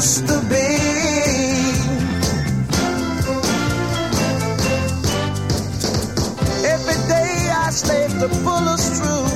used to be. Every day I stay the fullest truth.